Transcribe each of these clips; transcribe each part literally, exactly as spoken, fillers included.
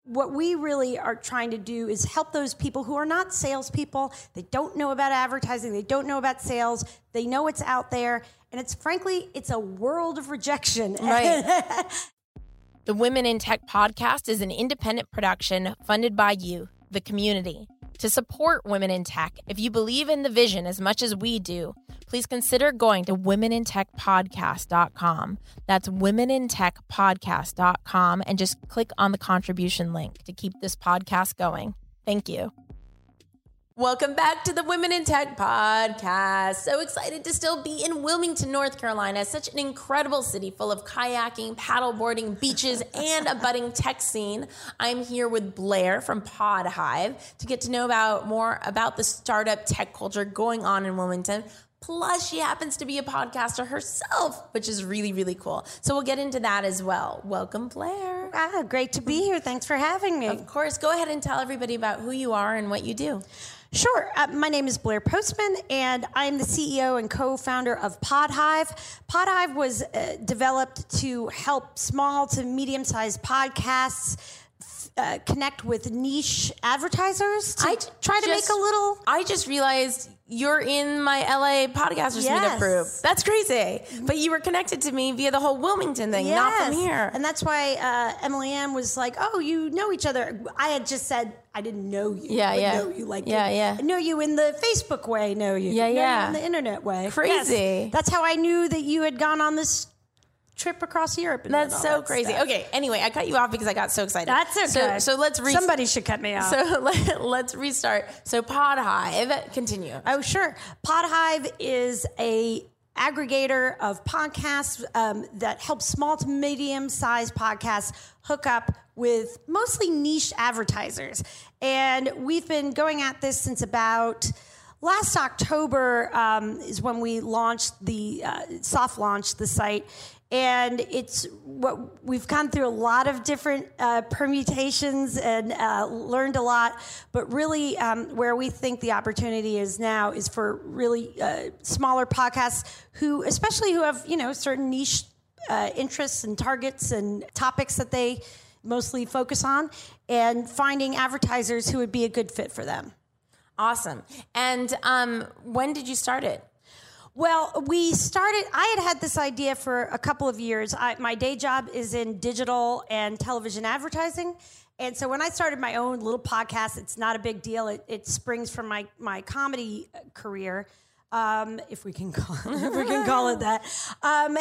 what we really are trying to do is help those people who are not salespeople. They don't know about advertising. They don't know about sales. They know it's out there. And it's frankly, it's a world of rejection. Right. The Women in Tech podcast is an independent production funded by you, the community. To support Women in Tech, if you believe in the vision as much as we do, please consider going to women in tech podcast dot com. That's women in tech podcast dot com and just click on the contribution link to keep this podcast going. Thank you. Welcome back to the Women in Tech podcast. So excited to still be in Wilmington, North Carolina. Such an incredible city full of kayaking, paddleboarding, beaches, and a budding tech scene. I'm here with Blair from PodHive to get to know about more about the startup tech culture going on in Wilmington. Plus, she happens to be a podcaster herself, which is really, really cool. So we'll get into that as well. Welcome, Blair. Ah, great to be here. Thanks for having me. Of course. Go ahead and tell everybody about who you are and what you do. Sure. Uh, my name is Blair Postman, and I'm the C E O and co-founder of PodHive. PodHive was uh, developed to help small to medium-sized podcasts uh, connect with niche advertisers to I try to just, make a little... I just realized you're in my L A Podcasters Yes. Meetup group. That's crazy. But you were connected to me via the whole Wilmington thing, Yes. not from here. And that's why uh, Emily Ann was like, oh, you know each other. I had just said I didn't know you. Yeah, but yeah. know you like Yeah, you. yeah. I know you in the Facebook way, know you. Yeah, know yeah. you in the internet way. Crazy. Yes. That's how I knew that you had gone on this trip across Europe. And That's all so that crazy. stuff. Okay, anyway, I cut you off because I got so excited. That's okay. So, so let's re- Somebody should cut me off. So let, let's restart. So PodHive, continue. Oh, sure. PodHive is a aggregator of podcasts um, that helps small to medium-sized podcasts hook up with mostly niche advertisers. And we've been going at this since about last October um, is when we launched the, uh, soft launched the site. And it's what we've gone through a lot of different uh, permutations and uh, learned a lot. But really, um, where we think the opportunity is now is for really uh, smaller podcasts who, especially who have you know certain niche uh, interests and targets and topics that they mostly focus on, and finding advertisers who would be a good fit for them. Awesome. And um, when did you start it? Well, we started, I had had this idea for a couple of years. I, my day job is in digital and television advertising. And so when I started my own little podcast, it's not a big deal. It, it springs from my, my comedy career, um, if we can call it, if we can call it that. Um,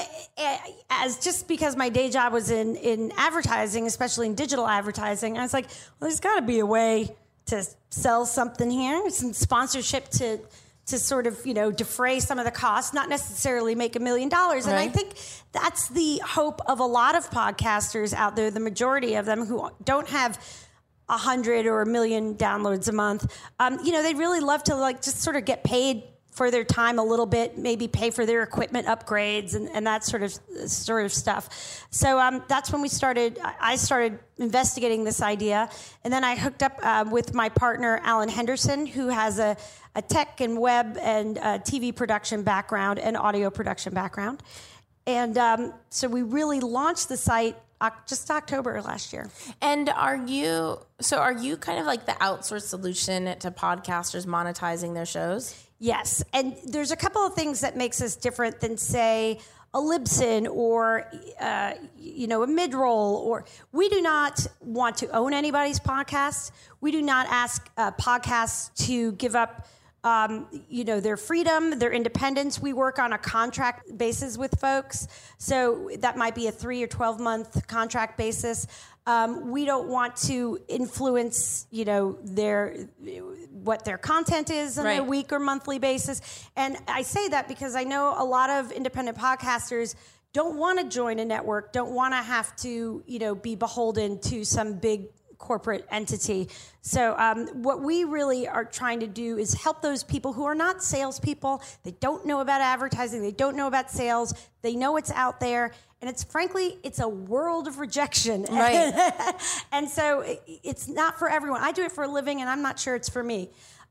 as just because my day job was in, in advertising, especially in digital advertising, I was like, well, there's got to be a way to sell something here, some sponsorship to... to sort of, you know, defray some of the costs, not necessarily make a million dollars. And Right. I think that's the hope of a lot of podcasters out there, the majority of them who don't have a hundred or a million downloads a month. Um, you know, they'd really love to like just sort of get paid for their time a little bit, maybe pay for their equipment upgrades and, and that sort of sort of stuff. So um, that's when we started, I started investigating this idea. And then I hooked up uh, with my partner, Alan Henderson, who has a, a tech and web and uh, T V production background and audio production background. And um, so we really launched the site just October last year. And are you, so are you kind of like the outsourced solution to podcasters monetizing their shows? Yes, and there's a couple of things that makes us different than, say, a Libsyn or, uh, you know, a Midroll. Or we do not want to own anybody's podcast. We do not ask uh, podcasts to give up, um, you know, their freedom, their independence. We work on a contract basis with folks, so that might be a three or twelve month contract basis. Um, we don't want to influence, you know, their what their content is on Right. a week or monthly basis. And I say that because I know a lot of independent podcasters don't want to join a network, don't want to have to, you know, be beholden to some big corporate entity. So um, what we really are trying to do is help those people who are not salespeople. They don't know about advertising. They don't know about sales. They know it's out there. And it's frankly, it's a world of rejection. Right. And so it, it's not for everyone. I do it for a living, and I'm not sure it's for me.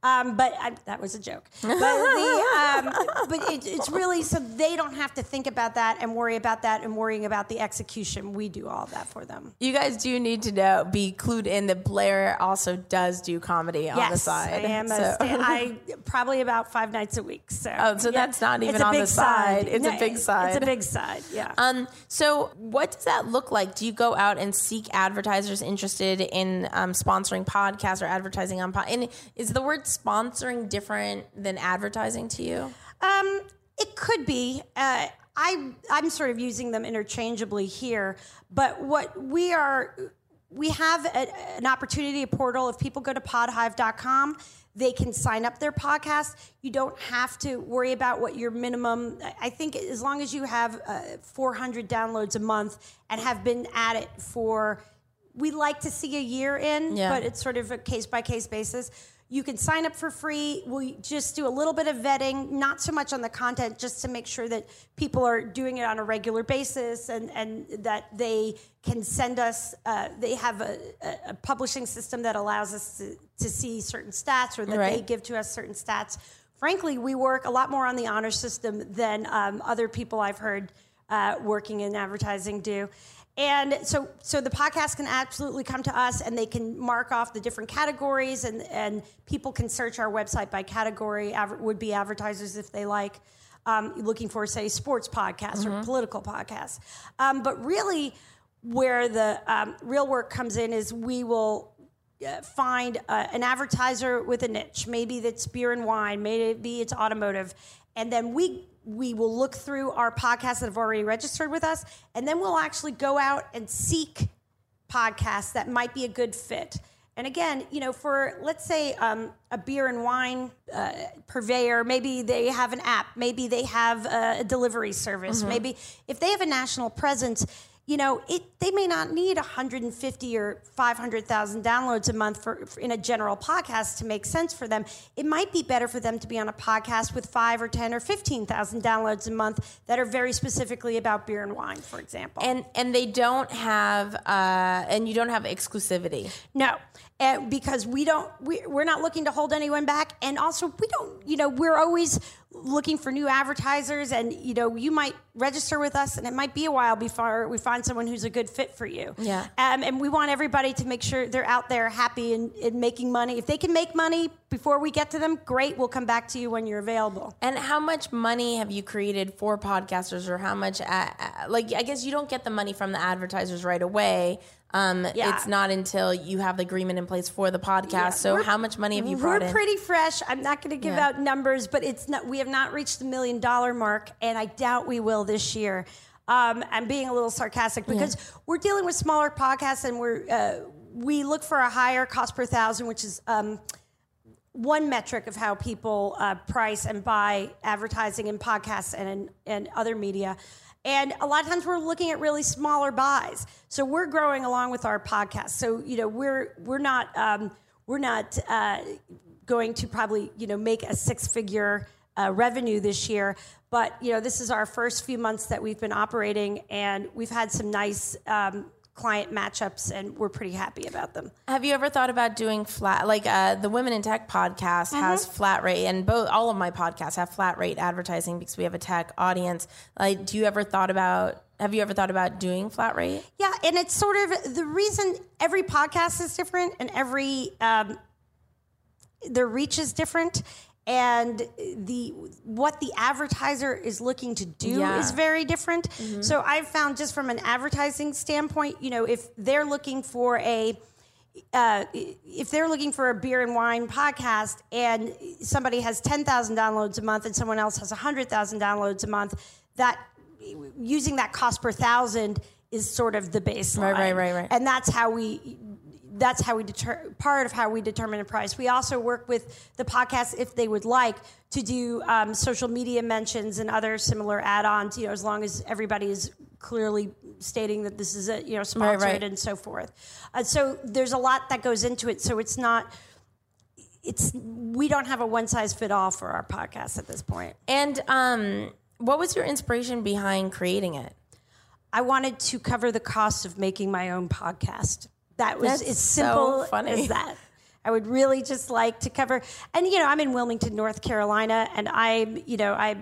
Um, but I, that was a joke. But, the, um, but it, it's really so they don't have to think about that and worry about that and worrying about the execution. We do all of that for them. You guys do need to know, be clued in that Blair also does do comedy on yes, the side. I am. So. A, I probably about five nights a week. So oh, so yeah, that's not even on the side. side. It's no, a big side. It's a big side. Yeah. Um. So what does that look like? Do you go out and seek advertisers interested in um, sponsoring podcasts or advertising on pod? And is the word sponsoring different than advertising to you? Um, it could be. Uh, I I'm sort of using them interchangeably here, but what we are, we have a, an opportunity, a portal. If people go to podhive dot com, they can sign up their podcast. You don't have to worry about what your minimum. I think as long as you have uh, four hundred downloads a month and have been at it for, we like to see a year in, yeah. but it's sort of a case by case basis. You can sign up for free. We just do a little bit of vetting, not so much on the content, just to make sure that people are doing it on a regular basis and, and that they can send us, uh, they have a, a publishing system that allows us to, to see certain stats or that right. they give to us certain stats. Frankly, we work a lot more on the honor system than um, other people I've heard uh, working in advertising do. And so so the podcast can absolutely come to us, and they can mark off the different categories, and, and people can search our website by category, adver- would-be advertisers if they like, um, looking for, say, sports podcasts mm-hmm. or political podcasts. Um, but really where the um, real work comes in is we will uh, find uh, an advertiser with a niche. Maybe that's beer and wine, maybe it's automotive, and then we... we will look through our podcasts that have already registered with us, and then we'll actually go out and seek podcasts that might be a good fit. And again, you know, for, let's say, um, a beer and wine uh, purveyor, maybe they have an app, maybe they have a delivery service, mm-hmm. maybe if they have a national presence, you know, it they may not need one hundred fifty or five hundred thousand downloads a month for, for in a general podcast to make sense for them. It might be better for them to be on a podcast with five or ten or fifteen thousand downloads a month that are very specifically about beer and wine, for example. And and they don't have uh, and you don't have exclusivity. No, and because we don't, we, we're not looking to hold anyone back, and also we don't, you know, we're always looking for new advertisers, and you know, you might register with us and it might be a while before we find someone who's a good fit for you. Yeah. Um, and we want everybody to make sure they're out there happy and, and making money. If they can make money before we get to them, great, we'll come back to you when you're available. And how much money have you created for podcasters, or how much, uh, like, I guess you don't get the money from the advertisers right away. Um, yeah. It's not until you have the agreement in place for the podcast. Yeah, so how much money have you brought we're in? We're pretty fresh. I'm not going to give yeah. out numbers, but it's not, we have not reached the million dollar mark, and I doubt we will this year. Um, I'm being a little sarcastic because yeah. we're dealing with smaller podcasts, and we're uh, we look for a higher cost per thousand, which is um, one metric of how people uh, price and buy advertising in podcasts and in, and other media. And a lot of times we're looking at really smaller buys. So we're growing along with our podcast. So, you know, we're we're not um, we're not uh, going to probably, you know, make a six-figure uh, revenue this year. But, you know, this is our first few months that we've been operating, and we've had some nice um, client matchups, and we're pretty happy about them. Have you ever thought about doing flat, like uh, the Women in Tech podcast mm-hmm. has flat rate, and both all of my podcasts have flat rate advertising because we have a tech audience. Like, do you ever thought about, have you ever thought about doing flat rate? Yeah, and it's sort of the reason every podcast is different, and every, um, their reach is different. And the what the advertiser is looking to do yeah. is very different. Mm-hmm. So I've found, just from an advertising standpoint, you know, if they're looking for a uh, if they're looking for a beer and wine podcast, and somebody has ten thousand downloads a month and someone else has one hundred thousand downloads a month, that using that cost per thousand is sort of the baseline. Right, right, right, right. And that's how we. That's how we deter, part of how we determine a price. We also work with the podcast, if they would like, to do um, social media mentions and other similar add-ons, you know, as long as everybody is clearly stating that this is a, you know, sponsored right, right. and so forth. Uh, so there's a lot that goes into it. So it's not, it's, we don't have a one-size-fit-all for our podcast at this point. And um, what was your inspiration behind creating it? I wanted to cover the cost of making my own podcast. That was That's as simple so funny. as that. I would really just like to cover, and you know, I'm in Wilmington, North Carolina, and I'm, you know, I.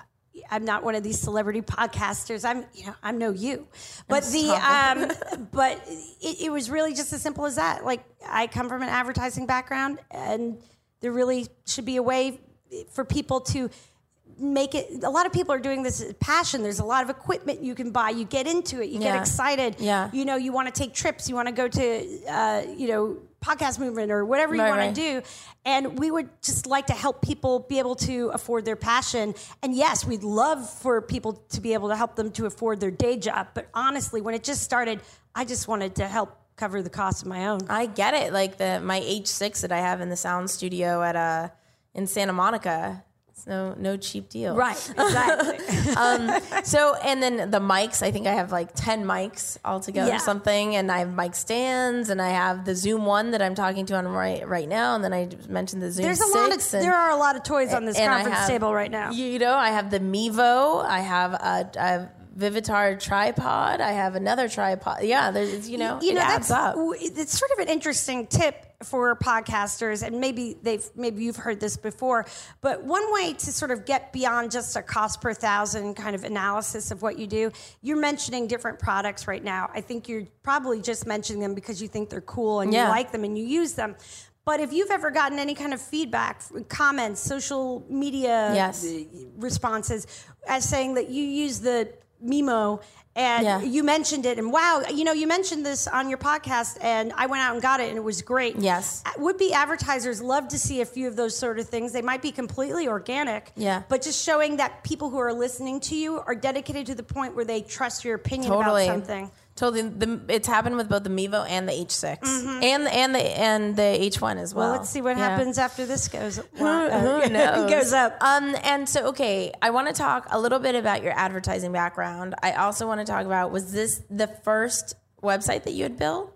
I'm not one of these celebrity podcasters. I'm, you know, I'm no you, but the, um, but it, it was really just as simple as that. Like, I come from an advertising background, and there really should be a way for people to make it. A lot of people are doing this as passion. There's a lot of equipment you can buy. You get into it. You yeah. get excited. Yeah. You know, you want to take trips. You want to go to, uh, you know, podcast movement or whatever you right, want right. to do. And we would just like to help people be able to afford their passion. And yes, we'd love for people to be able to help them to afford their day job. But honestly, when it just started, I just wanted to help cover the cost of my own. I get it. Like the my H six that I have in the sound studio at uh in Santa Monica. It's no no cheap deal. Right, exactly. um, so, and then the mics, I think I have like ten mics altogether Yeah. or something. And I have mic stands, and I have the Zoom one that I'm talking to on right right now. And then I mentioned the Zoom There's a six. lot of, and, there are a lot of toys on this and I conference have- table right now. You know, I have the Mevo. I have a, a Vivitar tripod. I have another tripod. Yeah, there's, you know, you know, it adds that's, up. It's sort of an interesting tip for podcasters, and maybe they've maybe you've heard this before, but one way to sort of get beyond just a cost per thousand kind of analysis of what you do, you're mentioning different products right now. I think you're probably just mentioning them because you think they're cool and Yeah. you like them and you use them. But if you've ever gotten any kind of feedback, comments, social media Yes. responses as saying that you use the Memo and Yeah. you mentioned it, and wow, you know, you mentioned this on your podcast, and I went out and got it, and it was great. Yes. Would-be advertisers love to see a few of those sort of things. They might be completely organic, Yeah. but just showing that people who are listening to you are dedicated to the point where they trust your opinion Totally. about something. Totally, the, it's happened with both the Mevo and the H six, and the and the and the H one as well. Well, let's see what Yeah. happens after this goes. Who, uh, who knows? goes up. Um, and so, okay, I want to talk a little bit about your advertising background. I also want to talk about, was this the first website that you had built?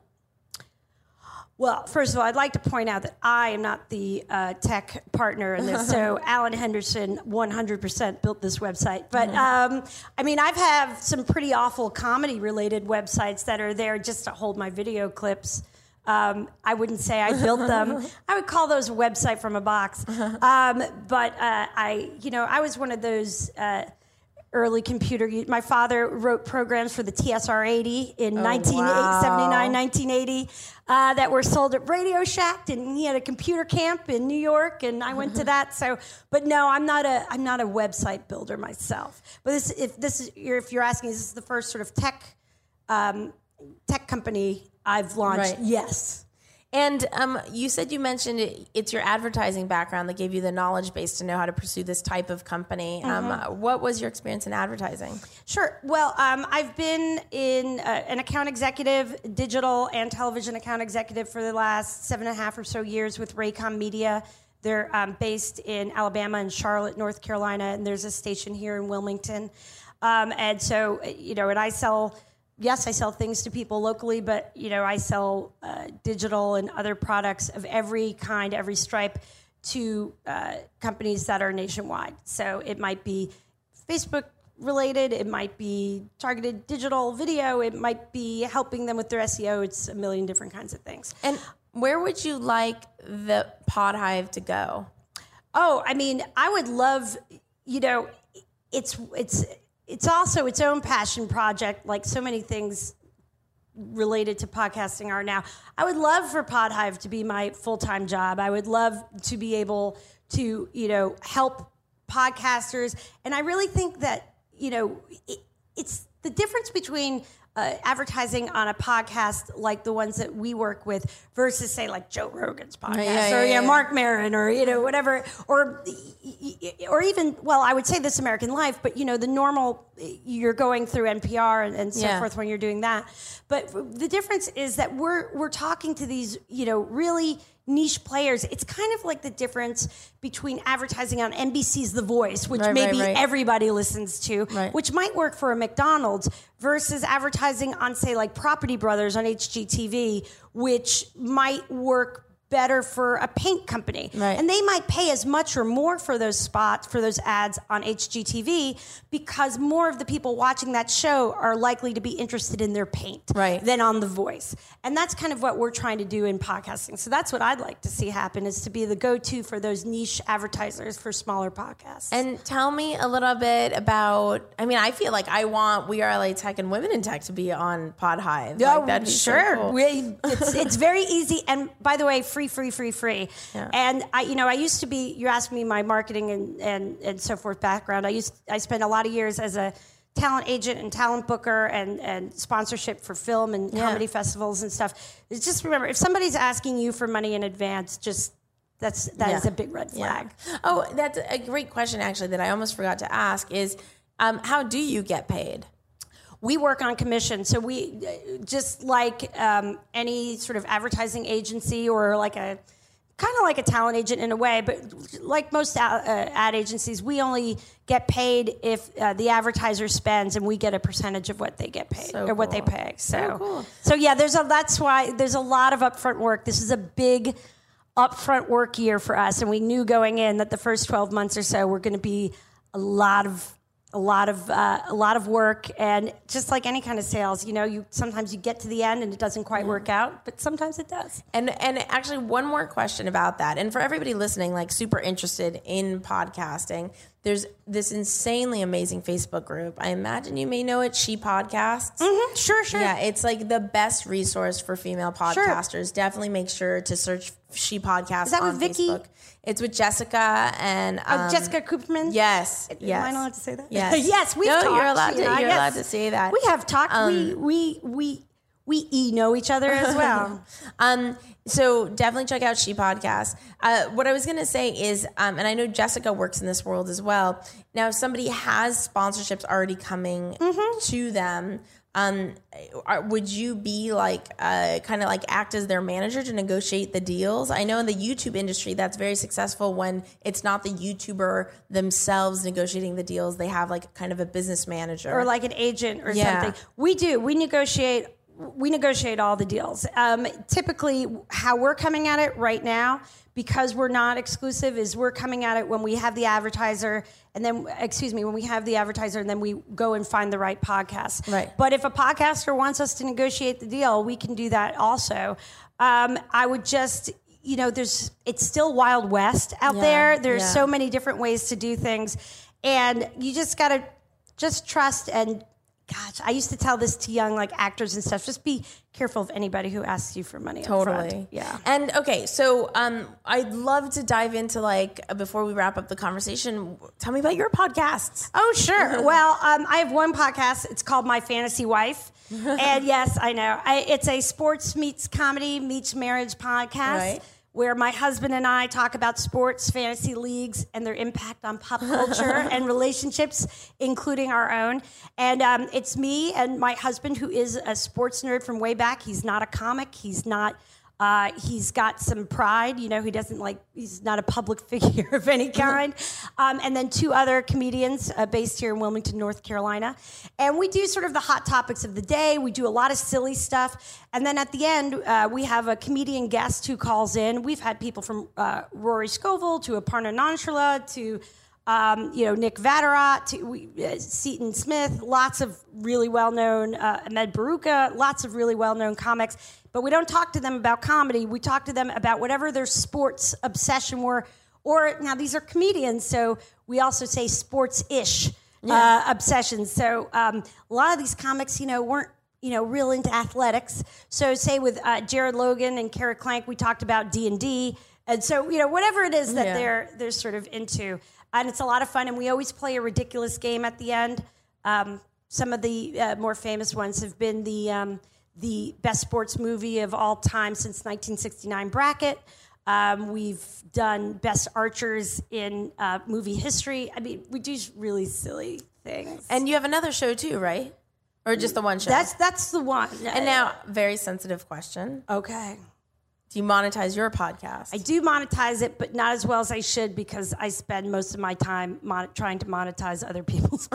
Well, first of all, I'd like to point out that I am not the uh, tech partner in this. So Alan Henderson one hundred percent built this website. But, um, I mean, I've had some pretty awful comedy-related websites that are there just to hold my video clips. Um, I wouldn't say I built them. I would call those a website from a box. Um, but uh, I, you know, I was one of those... Uh, early computer. My father wrote programs for the T S R eighty in Oh, nineteen seventy-nine, nineteen eighty uh, that were sold at Radio Shack, and he had a computer camp in New York, and I went to that. So, but no, I'm not a I'm not a website builder myself. But this, if this is if you're asking, is this the first sort of tech um, tech company I've launched? Right. Yes. And um, you said you mentioned it, it's your advertising background that gave you the knowledge base to know how to pursue this type of company. Mm-hmm. Um, what was your experience in advertising? Sure. Well, um, I've been in uh, an account executive, digital and television account executive for the last seven and a half or so years with Raycom Media. They're um, based in Alabama and Charlotte, North Carolina, and there's a station here in Wilmington. Um, and so, you know, and I sell... Yes, I sell things to people locally, but, you know, I sell uh, digital and other products of every kind, every stripe to uh, companies that are nationwide. So it might be Facebook related, it might be targeted digital video, it might be helping them with their S E O. It's a million different kinds of things. And where would you like the Pod Hive to go? Oh, I mean, I would love, you know, it's it's... It's also its own passion project, like so many things related to podcasting are now. I would love for Pod Hive to be my full-time job. I would love to be able to, you know, help podcasters. And I really think that, you know, it, it's the difference between uh, advertising on a podcast like the ones that we work with versus, say, like Joe Rogan's podcast, yeah, yeah, or yeah, yeah. Mark Maron, or you know, whatever, or or even, well, I would say This American Life, but you know, the normal, you're going through N P R and, and so Yeah. forth when you're doing that. But the difference is that we're we're talking to these, you know, really niche players. It's kind of like the difference between advertising on N B C's The Voice, which Right, maybe right, right. everybody listens to, Right. which might work for a McDonald's, versus advertising on, say, like Property Brothers on H G T V, which might work better for a paint company. Right. And they might pay as much or more for those spots, for those ads on H G T V, because more of the people watching that show are likely to be interested in their paint right. than on The Voice. And that's kind of what we're trying to do in podcasting. So that's what I'd like to see happen, is to be the go-to for those niche advertisers for smaller podcasts. And tell me a little bit about, I mean, I feel like I want We Are L A Tech and Women in Tech to be on Pod Hive. Oh, like, that'd be sure. So cool. we, it's, it's very easy. And by the way, free, free, free, free. Yeah. And I, you know, I used to be, you asked me my marketing and, and, and so forth background. I used, I spent a lot of years as a talent agent and talent booker and, and sponsorship for film and yeah. comedy festivals and stuff. It's just remember, if somebody's asking you for money in advance, just that's that yeah. is a big red flag. Yeah. Oh, that's a great question, actually, that I almost forgot to ask is, um, how do you get paid? We work on commission. So we, just like um, any sort of advertising agency or like a, kind of like a talent agent in a way, but like most ad, uh, ad agencies, we only get paid if uh, the advertiser spends, and we get a percentage of what they get paid So or what cool. they pay. So, so, cool. so yeah, there's a, that's why there's a lot of upfront work. This is a big upfront work year for us. And we knew going in that the first twelve months or so were going to be a lot of a lot of uh, a lot of work, and just like any kind of sales, you know, you sometimes you get to the end and it doesn't quite work out, but sometimes it does. And and actually, one more question about that, and for everybody listening, like super interested in podcasting, there's this insanely amazing Facebook group. I imagine you may know it, She Podcasts. Mm-hmm. Sure, sure. Yeah, it's like the best resource for female podcasters. Sure. Definitely make sure to search She Podcasts Is that on with Vicky? Facebook. It's with Jessica and um, uh, Jessica Cooperman. Yes, yes. Am I allowed to say that? Yes, yes. We've no, talked. you're allowed to. You know, you're yes. allowed to say that. We have talked. Um, we we we we e know each other as well. um, so definitely check out She Podcast. Uh, what I was going to say is, um, and I know Jessica works in this world as well. Now, if somebody has sponsorships already coming mm-hmm. to them, um, are, would you be like, uh, kind of like act as their manager to negotiate the deals? I know in the YouTube industry, that's very successful when it's not the YouTuber themselves negotiating the deals. They have like kind of a business manager. Or like an agent or Yeah. something. We do. We negotiate. We negotiate all the deals. Um, typically, how we're coming at it right now, because we're not exclusive, is we're coming at it when we have the advertiser, and then, excuse me, when we have the advertiser, and then we go and find the right podcast. Right. But if a podcaster wants us to negotiate the deal, we can do that also. Um, I would just, you know, there's it's still Wild West out Yeah, there. There's yeah. so many different ways to do things, and you just got to just trust and. Gosh, I used to tell this to young like actors and stuff. Just be careful of anybody who asks you for money. Totally. Up front. Yeah. And okay, so um, I'd love to dive into like before we wrap up the conversation. Tell me about your podcasts. Oh, sure. Well, um, I have one podcast. It's called My Fantasy Wife, and yes, I know I, it's a sports meets comedy meets marriage podcast. Right. Where my husband and I talk about sports, fantasy leagues, and their impact on pop culture and relationships, including our own. And um, it's me and my husband, who is a sports nerd from way back. He's not a comic. He's not. Uh, he's got some pride. You know, he doesn't like. He's not a public figure of any kind. Um, and then two other comedians uh, based here in Wilmington, North Carolina. And we do sort of the hot topics of the day. We do a lot of silly stuff. And then at the end, uh, we have a comedian guest who calls in. We've had people from uh, Rory Scovel to Aparna Nancherla to, um, you know, Nick Vatterott to we, uh, Seton Smith, lots of really well-known, uh, Ahmed Baruka, lots of really well-known comics. But we don't talk to them about comedy. We talk to them about whatever their sports obsession were. Or now these are comedians, so we also say sports-ish Yeah. uh, obsessions. So um, a lot of these comics, you know, weren't, you know, real into athletics. So say with uh, Jared Logan and Kara Clank, we talked about D and D. And so, you know, whatever it is that Yeah. they're they're sort of into. And it's a lot of fun. And we always play a ridiculous game at the end. Um, some of the uh, more famous ones have been the um, the best sports movie of all time since nineteen sixty-nine bracket. Um, we've done best archers in uh, movie history. I mean, we do really silly things. And you have another show too, right? Or just the one show? That's that's the one. And now, very sensitive question. Okay. Do you monetize your podcast? I do monetize it, but not as well as I should because I spend most of my time mon- trying to monetize other people's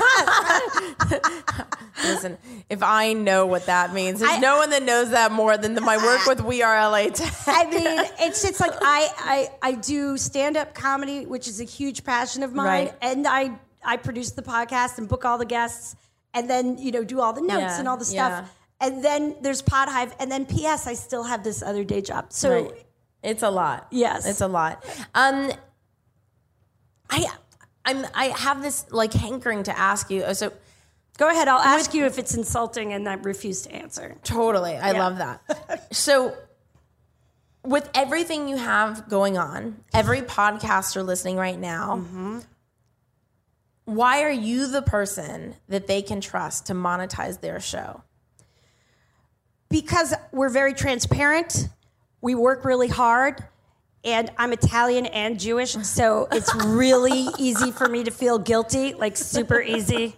podcasts. Listen, if I know what that means, there's I, no one that knows that more than the, my work with We Are L A Tech. I mean, it's just like I, I, I do stand-up comedy, which is a huge passion of mine, right. and I, I produce the podcast and book all the guests, and then, you know, do all the notes yeah, and all the stuff. Yeah. And then there's Pod Hive, and then P S I still have this other day job. So right. It's a lot. Yes. It's a lot. Um, I I'm I have this like hankering to ask you. So go ahead. I'll ask with, you if it's insulting, and I refuse to answer. Totally. I yeah. love that. So with everything you have going on, every podcaster listening right now, mm-hmm. why are you the person that they can trust to monetize their show? Because we're very transparent. We work really hard. And I'm Italian and Jewish, so it's really easy for me to feel guilty, like super easy.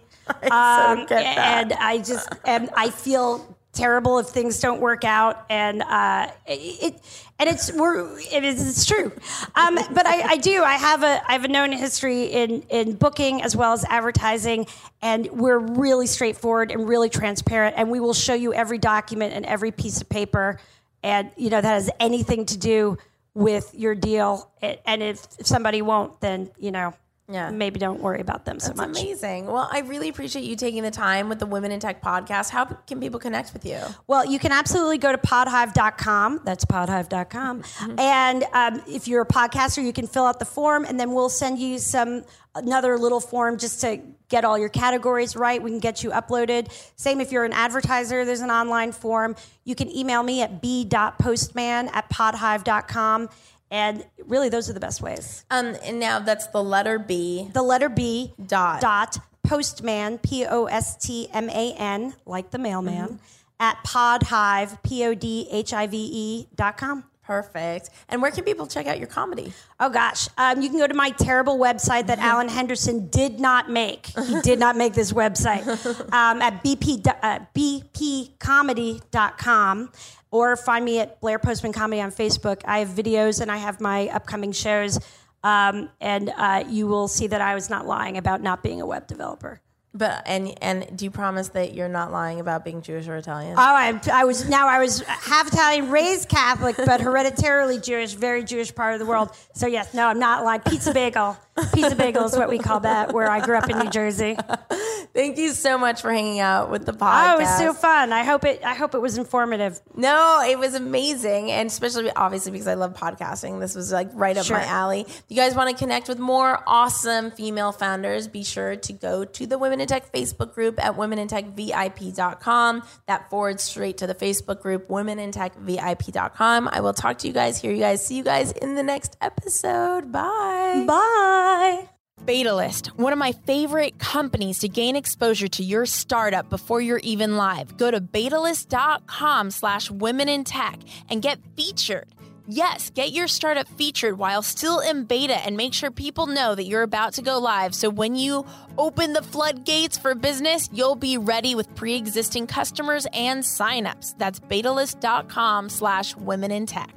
I um, so get that. And I just, and I feel terrible if things don't work out. And uh, it, and it's we're it is it's true. Um, but I, I do. I have a I have a known history in in booking as well as advertising, and we're really straightforward and really transparent. And we will show you every document and every piece of paper, and you know that has anything to do with your deal. And if, if somebody won't, then you know. Yeah. Maybe don't worry about them so That's much. Amazing. Well, I really appreciate you taking the time with the Women in Tech podcast. How can people connect with you? Well, you can absolutely go to podhive dot com. That's podhive dot com. Mm-hmm. And um, if you're a podcaster, you can fill out the form, and then we'll send you some another little form just to get all your categories right. We can get you uploaded. Same if you're an advertiser, there's an online form. You can email me at b dot postman at podhive dot com. And really, those are the best ways. Um, and now that's the letter B. The letter B. Dot. Dot. Postman, P O S T M A N, like the mailman, mm-hmm. at podhive, P O D H I V E dot com. Perfect. And where can people check out your comedy? Oh, gosh. Um, you can go to my terrible website that Alan Henderson did not make. He did not make this website. Um, at b p, uh, b p comedy dot com. Or find me at Blair Postman Comedy on Facebook. I have videos and I have my upcoming shows. Um, and uh, you will see that I was not lying about not being a web developer. But and and do you promise that you're not lying about being Jewish or Italian? Oh, I, I was now I was half Italian, raised Catholic, but hereditarily Jewish, very Jewish part of the world. So yes, no, I'm not lying. Pizza bagel, pizza bagel is what we call that. Where I grew up in New Jersey. Thank you so much for hanging out with the podcast. Oh, it was so fun. I hope it. I hope it was informative. No, it was amazing, and especially obviously because I love podcasting. This was like right up sure. my alley. If you guys want to connect with more awesome female founders, be sure to go to the Women in Tech Facebook group at women in tech V I P dot com. That forwards straight to the Facebook group, women in tech V I P dot com. I will talk to you guys, hear you guys, see you guys in the next episode. Bye. Bye. Betalist, one of my favorite companies to gain exposure to your startup before you're even live. Go to betalist dot com slash women in tech and get featured. Yes, get your startup featured while still in beta and make sure people know that you're about to go live. So when you open the floodgates for business, you'll be ready with pre-existing customers and signups. That's betalist dot com slash women in tech.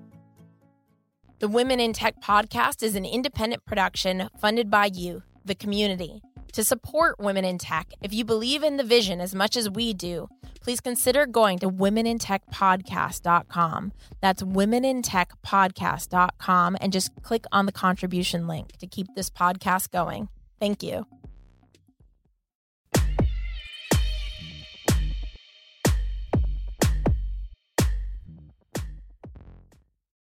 The Women in Tech podcast is an independent production funded by you, the community. To support Women in Tech, if you believe in the vision as much as we do, please consider going to women in tech podcast dot com. That's women in tech podcast dot com and just click on the contribution link to keep this podcast going. Thank you.